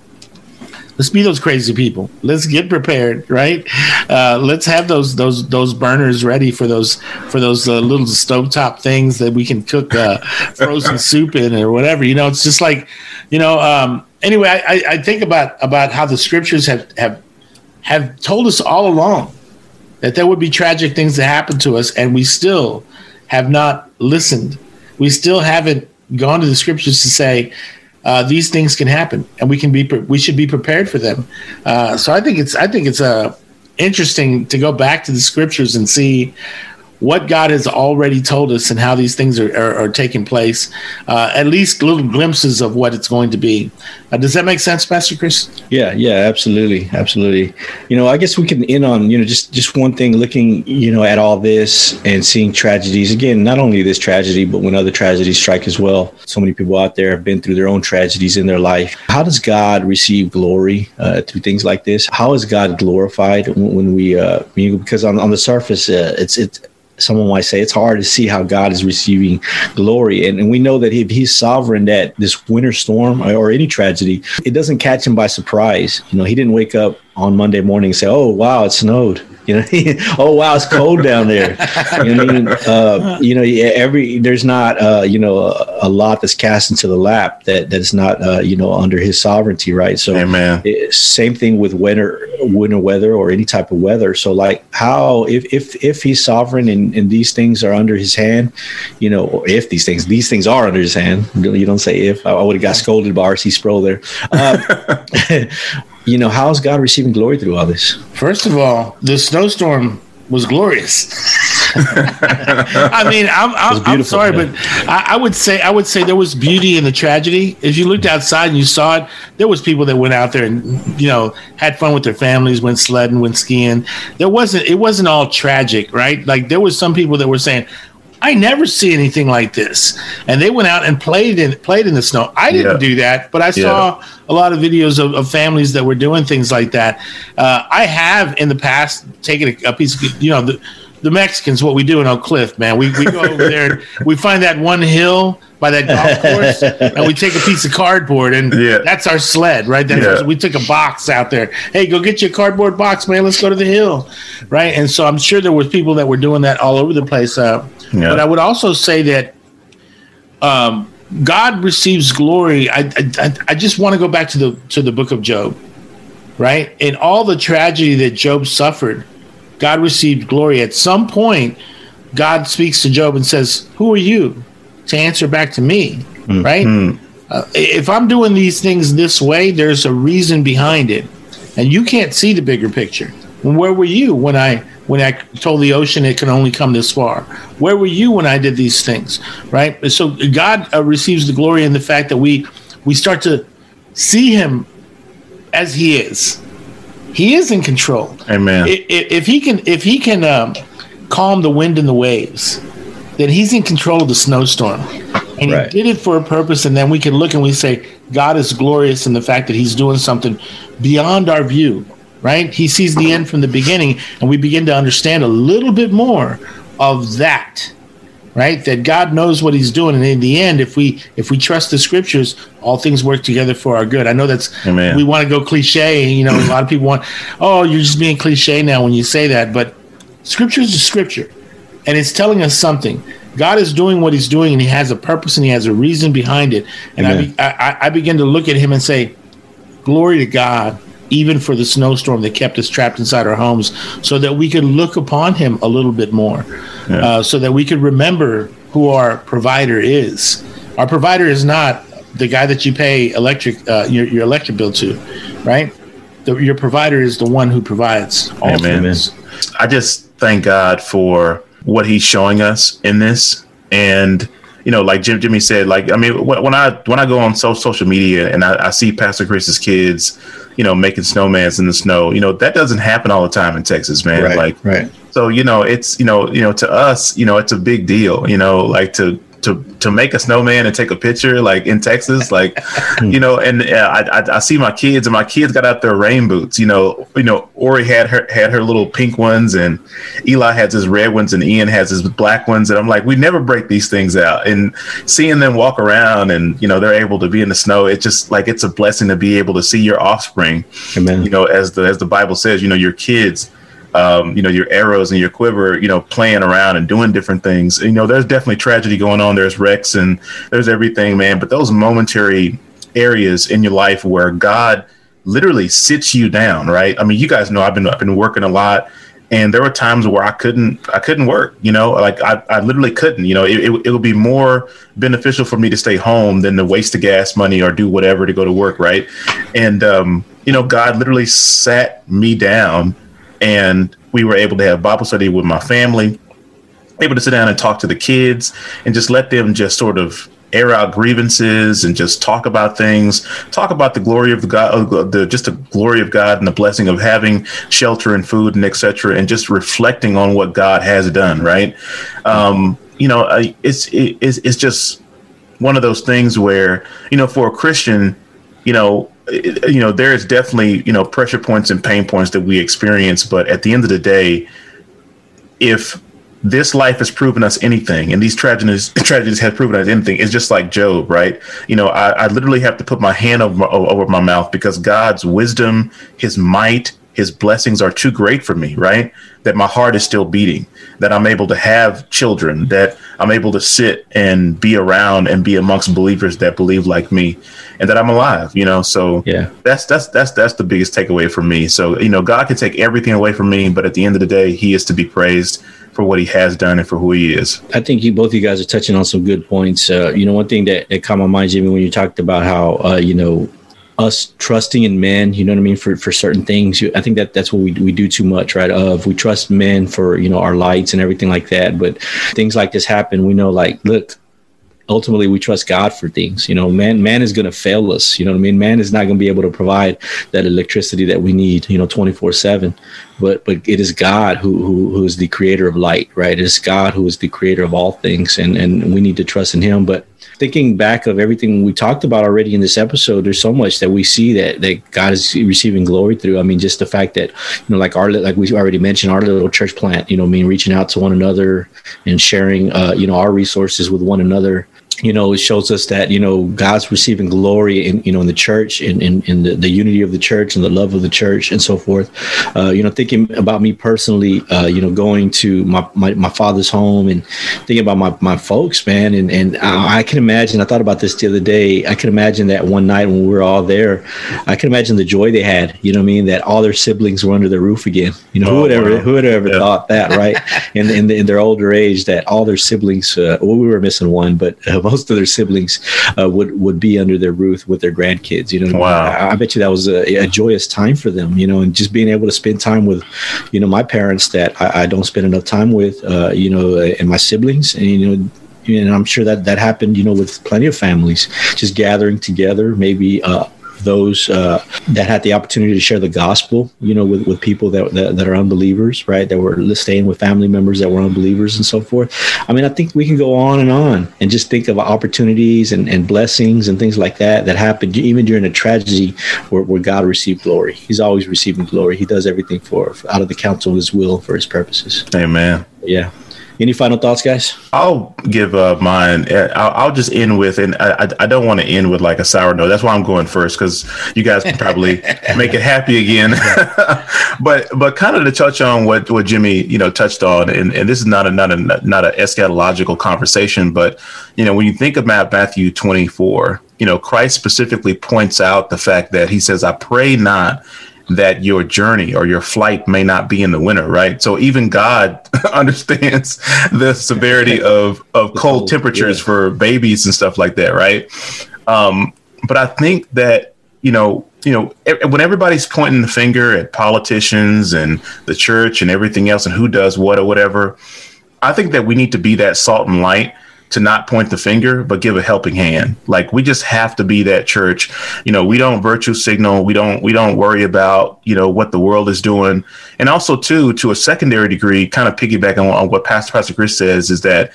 Let's be those crazy people. Let's get prepared, right? Uh, let's have those those those burners ready for those for those uh, little stovetop things that we can cook uh, frozen soup in or whatever. You know, it's just like, you know. Um, anyway, I, I think about about how the scriptures have have have told us all along that there would be tragic things that happen to us, and we still have not listened. We still haven't gone to the scriptures to say, Uh, these things can happen, and we can be pre- we should be prepared for them. Uh, so I think it's I think it's uh, interesting to go back to the scriptures and see what God has already told us and how these things are, are, are taking place. Uh, at least little glimpses of what it's going to be. Uh, does that make sense, Pastor Chris? Yeah, yeah, absolutely, absolutely. You know, I guess we can end on, you know, just just one thing, looking, you know, at all this and seeing tragedies. Again, not only this tragedy, but when other tragedies strike as well. So many people out there have been through their own tragedies in their life. How does God receive glory uh, through things like this? How is God glorified when, when we, uh, because on, on the surface, uh, it's it's. Someone might say it's hard to see how God is receiving glory. And, and we know that if he's sovereign, that this winter storm or, or any tragedy, it doesn't catch him by surprise. You know, he didn't wake up on Monday morning and say, "Oh, wow, it snowed." You know, "Oh, wow, it's cold down there." You know, I mean? uh, you know, every there's not, uh, you know, a, a lot that's cast into the lap that that is not, uh, you know, under his sovereignty, right? So, Amen. It, same thing with winter, winter weather or any type of weather. So, like, how if if if he's sovereign and, and these things are under his hand, you know, or if these things these things are under his hand, you don't say if. I, I would have got scolded by R C Sproul there. Uh, You know, how is God receiving glory through all this? First of all, the snowstorm was glorious. I mean, I'm I'm, I'm sorry, yeah. but I, I would say I would say there was beauty in the tragedy. If you looked outside and you saw it, there was people that went out there and, you know, had fun with their families, went sledding, went skiing. There wasn't it wasn't all tragic, right? Like there was some people that were saying, "I never see anything like this," and they went out and played in played in the snow. I didn't Yeah. do that, but I saw Yeah. a lot of videos of, of families that were doing things like that. Uh, I have in the past taken a, a piece of, you know, the, the Mexicans, what we do in Oak Cliff, man, we, we go over there, we find that one hill by that golf course, and we take a piece of cardboard, and yeah. that's our sled, right? That's yeah. our, we took a box out there. Hey, go get your cardboard box, man. Let's go to the hill, right? And so I'm sure there was people that were doing that all over the place. Uh, yeah. But I would also say that um, God receives glory. I, I I just want to go back to the to the book of Job, right? In all the tragedy that Job suffered, God received glory. At some point, God speaks to Job and says, "Who are you to answer back to me?" Mm-hmm. Right? Uh, if I'm doing these things this way, there's a reason behind it, and you can't see the bigger picture. Where were you when I when I told the ocean it can only come this far? Where were you when I did these things? Right? So God uh, receives the glory in the fact that we we start to see Him as He is. He is in control. Amen. If, if he can, if he can um, calm the wind and the waves, then He's in control of the snowstorm, and right. He did it for a purpose. And then we can look and we say, God is glorious in the fact that He's doing something beyond our view. Right? He sees the end from the beginning, and we begin to understand a little bit more of that. Right? That God knows what He's doing, and in the end, if we if we trust the Scriptures, all things work together for our good. I know that's Amen. We want to go cliche. You know, a lot of people want, oh, you're just being cliche now when you say that, but Scripture is Scripture, and it's telling us something. God is doing what He's doing, and He has a purpose, and He has a reason behind it. And I, be, I I begin to look at Him and say, glory to God, even for the snowstorm that kept us trapped inside our homes, so that we could look upon Him a little bit more. Yeah. Uh, so that we could remember who our provider is. Our provider is not the guy that you pay electric uh, your, your electric bill to, right? The, your provider is the one who provides all Amen. things. I just thank God for what He's showing us in this. And, you know, like Jim, Jimmy said, like, I mean, when I when I go on so, social media and I, I see Pastor Chris's kids, you know, making snowmans in the snow, you know, that doesn't happen all the time in Texas, man. Right, like, right. So, you know, it's, you know, you know, to us, you know, it's a big deal, you know, like to to to make a snowman and take a picture, like in Texas, like, you know, and uh, I, I I see my kids, and my kids got out their rain boots, you know, you know, Ori had her had her little pink ones, and Eli has his red ones, and Ian has his black ones, and I'm like, we never break these things out. And seeing them walk around, and you know, they're able to be in the snow, it's just like it's a blessing to be able to see your offspring. Amen. You know, as the as the Bible says, you know, your kids. Um, you know, your arrows and your quiver, you know, playing around and doing different things. You know, there's definitely tragedy going on. There's wrecks and there's everything, man. But those momentary areas in your life where God literally sits you down, right? I mean, you guys know I've been I've been working a lot, and there were times where I couldn't I couldn't work. You know, like I, I literally couldn't. You know, it, it it would be more beneficial for me to stay home than to waste the gas money or do whatever to go to work, right? And um, you know, God literally sat me down. And we were able to have Bible study with my family, able to sit down and talk to the kids and just let them just sort of air out grievances and just talk about things, talk about the glory of the God, the just the glory of God and the blessing of having shelter and food and et cetera, and just reflecting on what God has done. Right. Um, you know, it's, it's, it's just one of those things where, you know, for a Christian, you know, you know, there is definitely, you know, pressure points and pain points that we experience. But at the end of the day, if this life has proven us anything, and these tragedies tragedies have proven us anything, it's just like Job, right? You know, I, I literally have to put my hand over my, over my mouth because God's wisdom, His might, His blessings are too great for me, right? That my heart is still beating, that I'm able to have children, that I'm able to sit and be around and be amongst believers that believe like me, and that I'm alive, you know? So yeah, that's, that's, that's, that's the biggest takeaway for me. So, you know, God can take everything away from me, but at the end of the day, He is to be praised for what He has done and for who He is. I think you, both of you guys are touching on some good points. Uh, you know, one thing that, that caught my mind, Jimmy, when you talked about how, uh, you know, us trusting in men, you know what I mean, for, for certain things. I think that that's what we we do too much, right? Of we trust men for, you know, our lights and everything like that. But things like this happen, we know, like, look, ultimately we trust God for things. You know, man, man is going to fail us. You know what I mean? Man is not going to be able to provide that electricity that we need, you know, twenty-four seven. But but it is God who, who who is the creator of light, right? It is God who is the creator of all things, and and we need to trust in Him. But thinking back of everything we talked about already in this episode, there's so much that we see that, that God is receiving glory through. I mean, just the fact that, you know, like our, like we already mentioned, our little church plant, you know, I mean, reaching out to one another and sharing, uh, you know, our resources with one another. You know, it shows us that, you know, God's receiving glory in, you know, in the church, in, in, in the, the unity of the church and the love of the church and so forth. Uh, you know, thinking about me personally, uh, you know, going to my, my, my father's home and thinking about my, my folks, man. And, and I, I can imagine, I thought about this the other day. I can imagine that one night when we were all there, I can imagine the joy they had, you know what I mean? That all their siblings were under their roof again. You know, oh, who would ever, wow. who would ever yeah. thought that, right? in, in, the, in their older age, that all their siblings, uh, well, we were missing one, but uh, most of their siblings uh, would would be under their roof with their grandkids. You know, wow. I, I bet you that was a, a joyous time for them. You know, and just being able to spend time with, you know, my parents that I, I don't spend enough time with. Uh, you know, and my siblings, and you know. And I'm sure that that happened, you know, with plenty of families, just gathering together, maybe uh, those uh, that had the opportunity to share the gospel, you know, with, with people that, that that are unbelievers, right? That were staying with family members that were unbelievers and so forth. I mean, I think we can go on and on and just think of opportunities and, and blessings and things like that that happened even during a tragedy where, where God received glory. He's always receiving glory. He does everything for out of the counsel of his will for his purposes. Amen. Yeah. Any final thoughts, guys? I'll give uh, mine. I'll, I'll just end with, and I, I don't want to end with like a sour note. That's why I'm going first, because you guys can probably make it happy again. but but kind of to touch on what, what Jimmy, you know, touched on, and, and this is not a not a not a eschatological conversation, but you know, when you think about Matthew twenty-four, you know, Christ specifically points out the fact that he says, "I pray not that your journey or your flight may not be in the winter," right? So even God understands the severity of, of cold temperatures yeah. for babies and stuff like that, right? Um, but I think that, you know, you know, when everybody's pointing the finger at politicians and the church and everything else and who does what or whatever, I think that we need to be that salt and light to not point the finger, but give a helping hand. Like, we just have to be that church. You know, we don't virtue signal. We don't, we don't worry about, you know, what the world is doing. And also too, to a secondary degree, kind of piggyback on, on what Pastor, Pastor Chris says, is that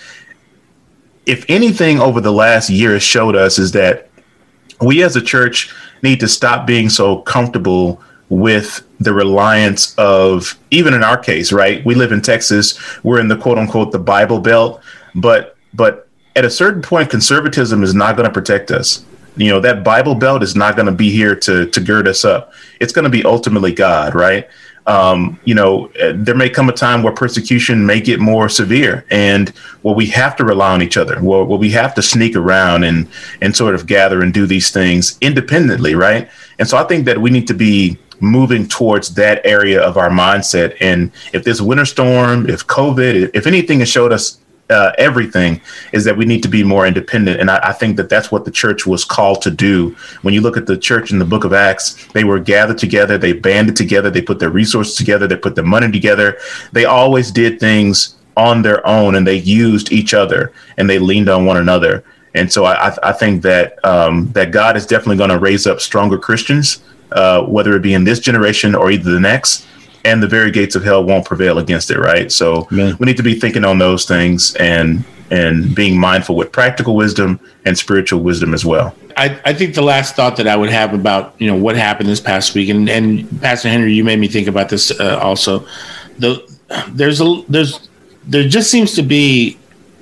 if anything over the last year has showed us is that we as a church need to stop being so comfortable with the reliance of, even in our case, right? We live in Texas. We're in the quote unquote, the Bible Belt, but But at a certain point, conservatism is not going to protect us. You know, that Bible Belt is not going to be here to to gird us up. It's going to be ultimately God, right? Um, you know, there may come a time where persecution may get more severe, and where we have to rely on each other, where, where we have to sneak around and and sort of gather and do these things independently, right? And so I think that we need to be moving towards that area of our mindset. And if this winter storm, if COVID, if anything has showed us Uh, everything, is that we need to be more independent. And I, I think that that's what the church was called to do. When you look at the church in the book of Acts, they were gathered together, they banded together, they put their resources together, they put their money together. They always did things on their own, and they used each other, and they leaned on one another. And so I, I think that um, that God is definitely going to raise up stronger Christians, uh, whether it be in this generation or either the next. And the very gates of hell won't prevail against it, right? So Amen. We need to be thinking on those things and and being mindful with practical wisdom and spiritual wisdom as well. I, I think the last thought that I would have about, you know, what happened this past week, and, and Pastor Henry, you made me think about this uh, also. The there's a there's there just seems to be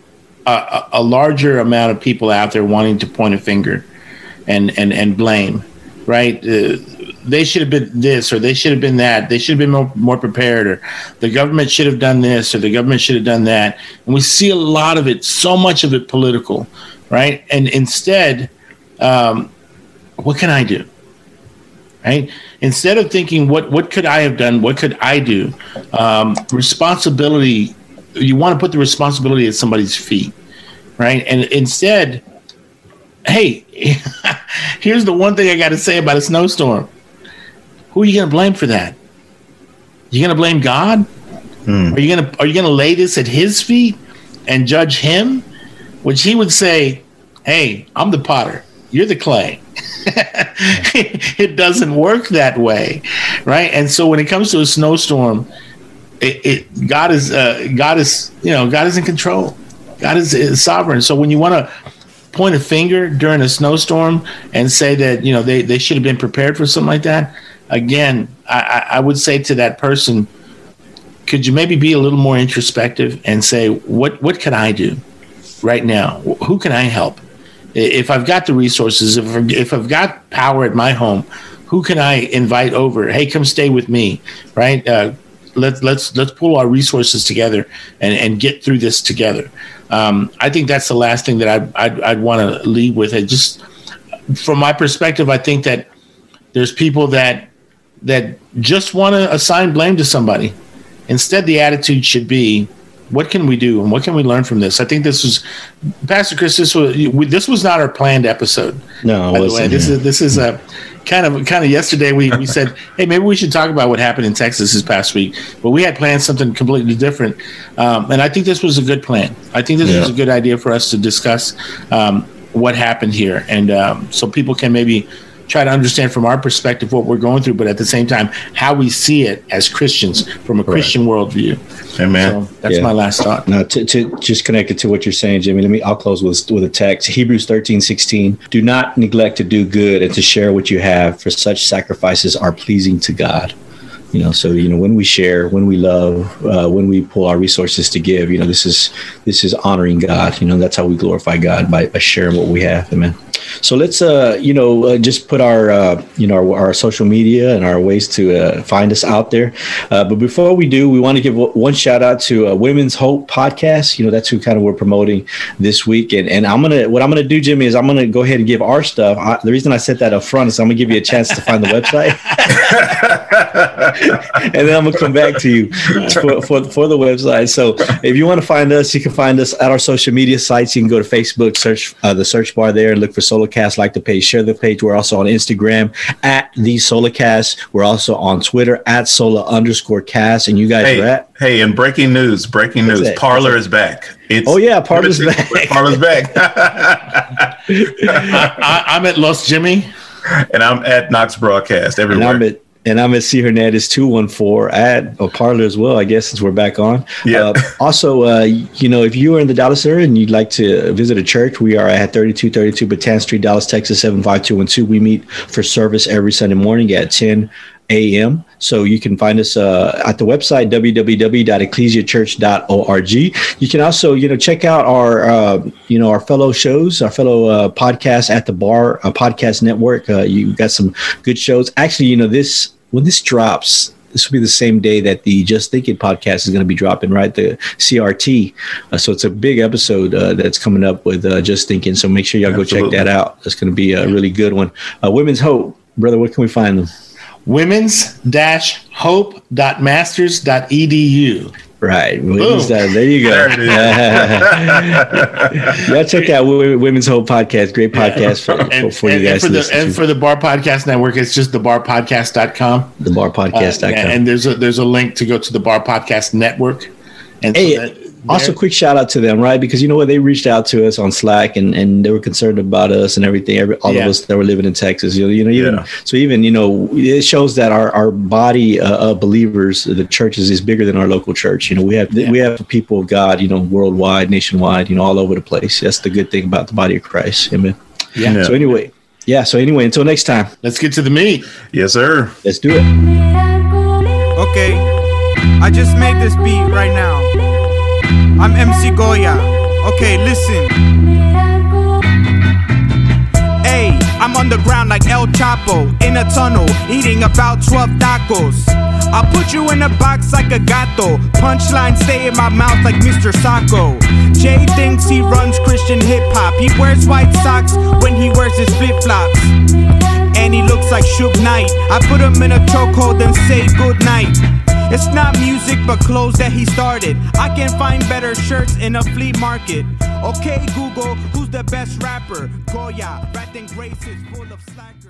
a, a larger amount of people out there wanting to point a finger and and and blame, right? Uh, they should have been this, or they should have been that. They should have been more, more prepared, or the government should have done this, or the government should have done that. And we see a lot of it, so much of it political, right? And instead, um, what can I do, right? Instead of thinking, what, what could I have done? What could I do? Um, responsibility, you want to put the responsibility at somebody's feet, right? And instead, hey, here's the one thing I got to say about a snowstorm. Who are you going to blame for that? You going to blame God? Hmm. Are you going to are you going to lay this at his feet and judge him? Which he would say, "Hey, I'm the potter. You're the clay." It doesn't work that way, right? And so when it comes to a snowstorm, it, it God is uh, God is you know God is in control. God is, is sovereign. So when you want to point a finger during a snowstorm and say that, you know, they, they should have been prepared for something like that. Again, I, I would say to that person, could you maybe be a little more introspective and say, what, what can I do right now? Who can I help? If I've got the resources, if, if I've got power at my home, who can I invite over? Hey, come stay with me, right? Uh, let's let's let's pull our resources together and, and get through this together. Um, I think that's the last thing that I, I'd, I'd want to leave with. It just from my perspective, I think that there's people that that just want to assign blame to somebody. Instead, the attitude should be, what can we do and what can we learn from this? I think this was, Pastor Chris, this was this was not our planned episode. No, by the way, this is this is a kind of kind of yesterday we, we said, hey, maybe we should talk about what happened in Texas this past week, but we had planned something completely different, um, and I think this was a good plan. I think this yeah. was a good idea for us to discuss um, what happened here, and um, so people can maybe try to understand from our perspective what we're going through, but at the same time, how we see it as Christians from a right. Christian worldview. Amen. So that's yeah. my last thought. Now, to, to just connect it to what you're saying, Jimmy, let me, I'll close with, with a text. Hebrews thirteen sixteen. Do not neglect to do good and to share what you have, for such sacrifices are pleasing to God. You know, so, you know, when we share, when we love, uh, when we pull our resources to give, you know, this is this is honoring God. You know, that's how we glorify God, by, by sharing what we have. Amen. So let's, uh, you know, uh, just put our, uh, you know, our, our social media and our ways to uh, find us out there. Uh, but before we do, we want to give one shout out to uh, Women's Hope Podcast. You know, that's who kind of we're promoting this week. And, and I'm going to, what I'm going to do, Jimmy, is I'm going to go ahead and give our stuff. I, the reason I said that up front is I'm going to give you a chance to find the website. And then I'm going to come back to you for, for, for the website. So if you want to find us, you can find us at our social media sites. You can go to Facebook, search uh, the search bar there and look for Solocast, like the page, share the page. We're also on Instagram at the Solocast. We're also on Twitter at Sola underscore cast. And you guys hey, are at? Hey, and breaking news, breaking What's news. that? Parler is back. It's, oh, yeah, Parler's back. Parler's back. I, I, I'm at Los Jimmy. And I'm at Knox Broadcast everywhere. And I'm at And I'm at C Hernandez two one four at a Parler as well, I guess, since we're back on. Yeah. Uh, also, uh, you know, if you are in the Dallas area and you'd like to visit a church, we are at thirty-two thirty-two Baton Street, Dallas, Texas, seven five two one two. We meet for service every Sunday morning at ten a.m. So you can find us uh, at the website, w w w dot ecclesia church dot org. You can also, you know, check out our, uh, you know, our fellow shows, our fellow uh, podcasts at the Bar uh, Podcast Network. Uh, you've got some good shows. Actually, you know, this when this drops, this will be the same day that the Just Thinking podcast is going to be dropping, right? The C R T. Uh, so it's a big episode uh, that's coming up with uh, Just Thinking. So make sure y'all Absolutely. Go check that out. That's going to be a really good one. Uh, Women's Hope, brother, where can we find them? women's hope dot masters dot e d u. Right. Women's, uh, there you go. There it is. Y'all check out Women's Hope Podcast. Great podcast for, and, for, for and, you guys. And for, the, and for the Bar Podcast Network, it's just the bar podcast dot com. the bar podcast dot com. Uh, and there's a, there's a link to go to the Bar Podcast Network. And hey, so that, also, quick shout out to them, right? Because you know what, they reached out to us on Slack and, and they were concerned about us and everything. Every, all yeah. of us that were living in Texas, you know, you know, even yeah. so, even you know, it shows that our our body uh, of believers, the churches, is bigger than our local church. You know, we have yeah. we have people of God, you know, worldwide, nationwide, you know, all over the place. That's the good thing about the body of Christ. Amen. Yeah. yeah. So anyway, yeah. So anyway, until next time, let's get to the meat. Yes, sir. Let's do it. Okay, I just made this beat right now. I'm M C Goya. Okay, listen. Hey, I'm on the ground like El Chapo, in a tunnel, eating about twelve tacos. I'll put you in a box like a gato. Punchline stay in my mouth like Mister Sacco. Jay thinks he runs Christian hip-hop. He wears white socks when he wears his flip-flops. And he looks like Suge Knight. I put him in a chokehold and say goodnight. It's not music but clothes that he started. I can find better shirts in a flea market. Okay, Google, who's the best rapper? Goya, Rat and Grace is full of slackers.